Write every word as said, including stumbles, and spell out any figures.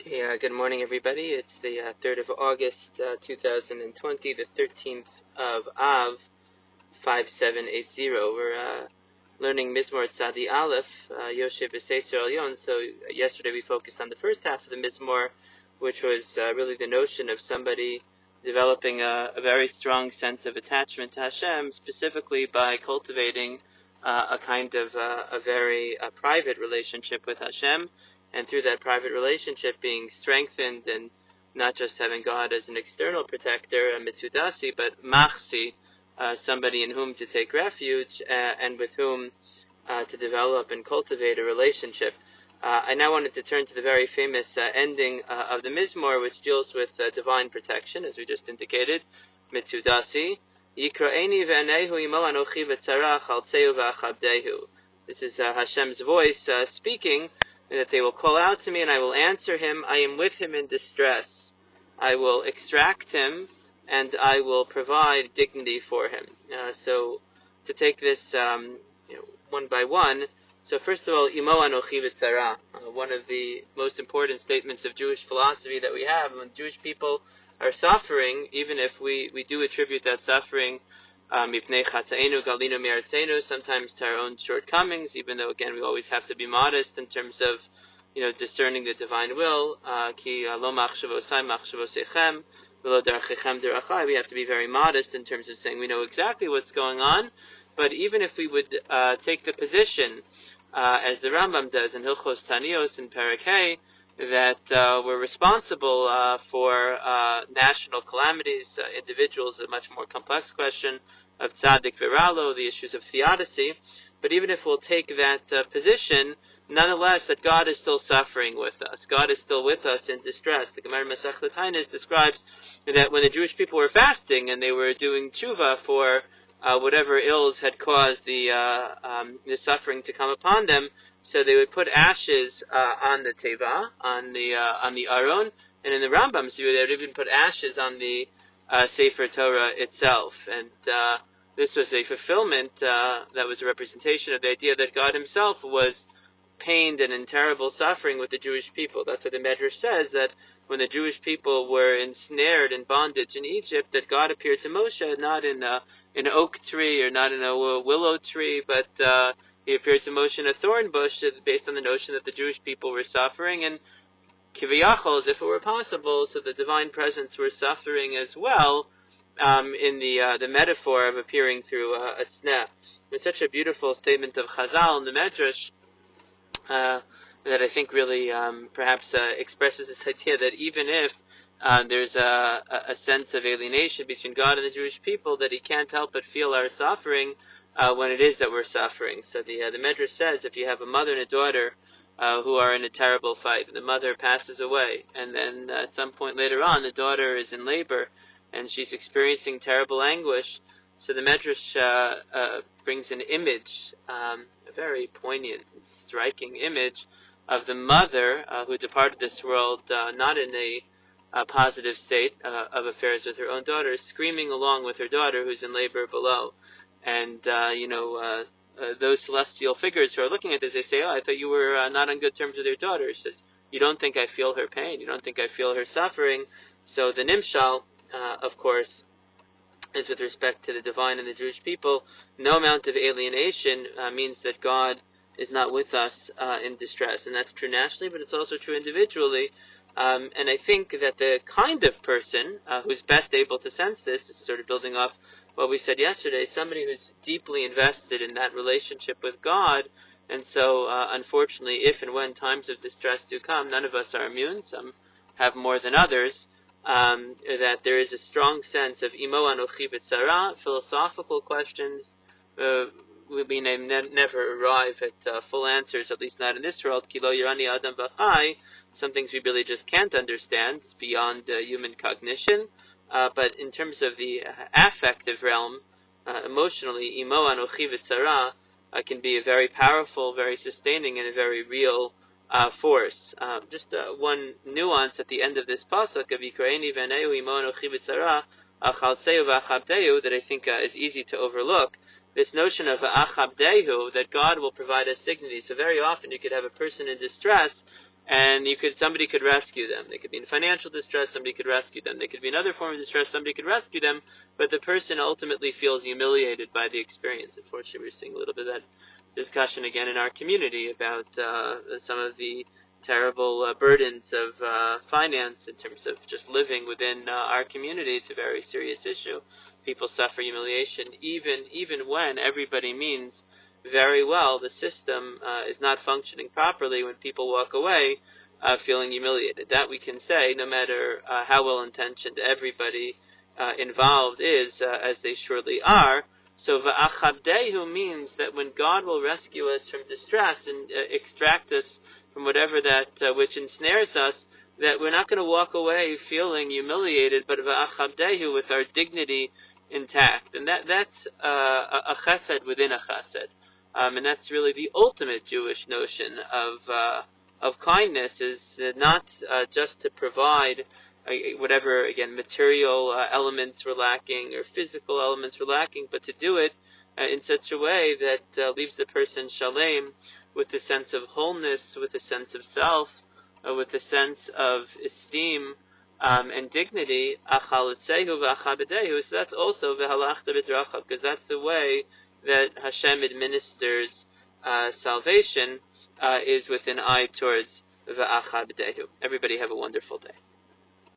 Okay, uh, good morning, everybody. It's the uh, third of August, uh, two thousand twenty, the thirteenth of Av, five seven eight zero. We're uh, learning Mizmor Tzadi Aleph, uh, Yoshe B'Seisер Elyon. So yesterday we focused on the first half of the Mizmor, which was uh, really the notion of somebody developing a, a very strong sense of attachment to Hashem, specifically by cultivating uh, a kind of uh, a very uh, private relationship with Hashem. And through that private relationship being strengthened, and not just having God as an external protector, a mitzudasi, but machsi, uh, somebody in whom to take refuge, uh, and with whom uh, to develop and cultivate a relationship. Uh, I now wanted to turn to the very famous uh, ending uh, of the Mizmor, which deals with uh, divine protection, as we just indicated, mitzudasi. Yikra'eni ve'anehu imo anochi v'tzarach chaltzeu v'achabdehu. This is uh, Hashem's voice uh, speaking, that they will call out to me and I will answer him. I am with him in distress. I will extract him and I will provide dignity for him. Uh, so to take this um, you know, one by one, so first of all, Imo Anochi V'Tzara, uh, one of the most important statements of Jewish philosophy that we have. When Jewish people are suffering, even if we, we do attribute that suffering Mipnei Chatzainu Galinu Mi'artzenu, sometimes to our own shortcomings, even though again we always have to be modest in terms of, you know, discerning the divine will. Ki lo machshavosai machshavosechem v'lo darchechem derachai. We have to be very modest in terms of saying we know exactly what's going on. But even if we would uh, take the position, uh, as the Rambam does in Hilchos Tanios in Perek Hey, that uh, we're responsible uh, for uh, national calamities, uh, individuals, a much more complex question of tzaddik viralo, the issues of theodicy. But even if we'll take that uh, position, nonetheless, that God is still suffering with us. God is still with us in distress. The Gemara Masechet Taanis describes that when the Jewish people were fasting and they were doing tshuva for uh, whatever ills had caused the uh, um, the suffering to come upon them, so they would put ashes uh, on the teva, on the uh, on the aron, and in the Rambam's view, they would even put ashes on the uh, Sefer Torah itself. And uh, this was a fulfillment uh, that was a representation of the idea that God Himself was pained and in terrible suffering with the Jewish people. That's what the Medrash says, that when the Jewish people were ensnared in bondage in Egypt, that God appeared to Moshe not in a, an oak tree or not in a willow tree, but uh, He appeared to Moshe in a thorn bush, based on the notion that the Jewish people were suffering, and kiviyachol, as if it were possible, so the divine presence were suffering as well, um, in the uh, the metaphor of appearing through uh, a sneh. There's such a beautiful statement of Chazal in the Medrash uh, that I think really um, perhaps uh, expresses this idea that even if uh, there's a, a sense of alienation between God and the Jewish people, that He can't help but feel our suffering uh, when it is that we're suffering. So the uh, the Medrash says, if you have a mother and a daughter Uh, who are in a terrible fight. The mother passes away, and then uh, at some point later on, the daughter is in labor, and she's experiencing terrible anguish. So the Medrash uh, uh, brings an image, um, a very poignant and striking image of the mother uh, who departed this world uh, not in a, a positive state uh, of affairs with her own daughter, screaming along with her daughter who's in labor below. And, uh, you know, uh, Uh, those celestial figures who are looking at this, they say, oh, I thought you were uh, not on good terms with your daughter. She says, you don't think I feel her pain. You don't think I feel her suffering. So the Nimshal, uh, of course, is with respect to the divine and the Jewish people. No amount of alienation uh, means that God is not with us uh, in distress. And that's true nationally, but it's also true individually. Um, and I think that the kind of person uh, who's best able to sense this, this is sort of building off what we said yesterday, somebody who's deeply invested in that relationship with God. And so, uh, unfortunately, if and when times of distress do come, none of us are immune. Some have more than others. Um, that there is a strong sense of imo anochi b'tzara. Philosophical questions uh, will be named, ne- never arrive at uh, full answers, at least not in this world. Ki lo yirani adam v'chai. Some things we really just can't understand. It's beyond uh, human cognition. Uh, but in terms of the affective realm, uh, emotionally, imo anochi v'tzara uh, can be a very powerful, very sustaining, and a very real uh, force. Uh, just uh, one nuance at the end of this pasuk of Yikra'eni v'anehu imo anochi v'tzara achaltzeu v'achabdehu that I think uh, is easy to overlook. This notion of achabdehu, that God will provide us dignity. So very often you could have a person in distress, And you could somebody could rescue them. They could be in financial distress, somebody could rescue them. They could be in other form of distress, somebody could rescue them, but the person ultimately feels humiliated by the experience. Unfortunately, we're seeing a little bit of that discussion again in our community about uh, some of the terrible uh, burdens of uh, finance in terms of just living within uh, our community. It's a very serious issue. People suffer humiliation even even when everybody means very well. The system uh, is not functioning properly when people walk away uh, feeling humiliated. That we can say, no matter uh, how well-intentioned everybody uh, involved is, uh, as they surely are. So va'achabdehu means that when God will rescue us from distress and uh, extract us from whatever that uh, which ensnares us, that we're not going to walk away feeling humiliated, but va'achabdehu, with our dignity intact. And that that's uh, a chesed within a chesed. Um, and that's really the ultimate Jewish notion of uh, of kindness, is uh, not uh, just to provide uh, whatever, again, material uh, elements we're lacking or physical elements we're lacking, but to do it uh, in such a way that uh, leaves the person shalem, with a sense of wholeness, with a sense of self, uh, with a sense of esteem um, and dignity. Achalitzehu v'achabedehu. So that's also v'halachta b'dracha, because that's the way that Hashem administers uh, salvation, uh, is with an eye towards v'achabedehu. Everybody have a wonderful day.